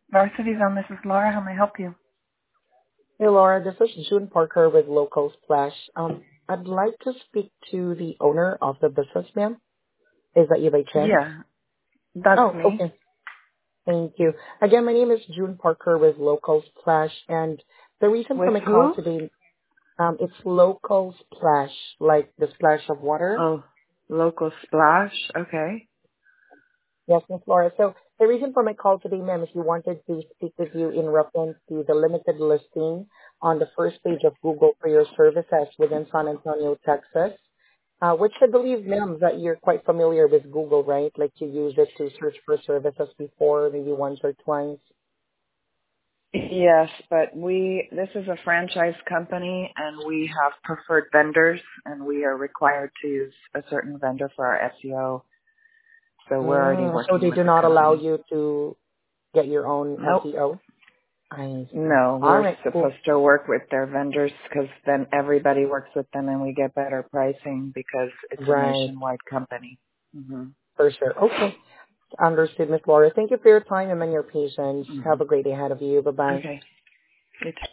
Varsity Zone, this is Laura. How may I help you? Hey, Laura, this is June Parker with Local Splash. I'd like to speak to the owner of the business, ma'am. Is that you by chance? Yeah, that's Oh, me. okay. Thank you. Again, my name is June Parker with Local Splash, and the reason for With my call who? today, it's Local Splash, like the splash of water. Oh, Local Splash. Okay. Yes, Miss Laura. So the reason for my call today, ma'am, is you wanted to speak with you in reference to the limited listing on the first page of Google for your services within San Antonio, Texas. Which I believe, ma'am, that you're quite familiar with Google, right? Like you use it to search for services before, maybe once or twice. Yes, but this is a franchise company and we have preferred vendors and we are required to use a certain vendor for our SEO. So we're already So working they with do the not allow company. you to get your own Nope. SEO? I see. No, All we're right, cool. supposed to work with their vendors because then everybody works with them and we get better pricing because it's a Right, nationwide company. hmm for sure. Okay, understood, Miss Laura. Thank you for your time and your patience. hmm Have a great day ahead of you. Bye-bye. Okay. You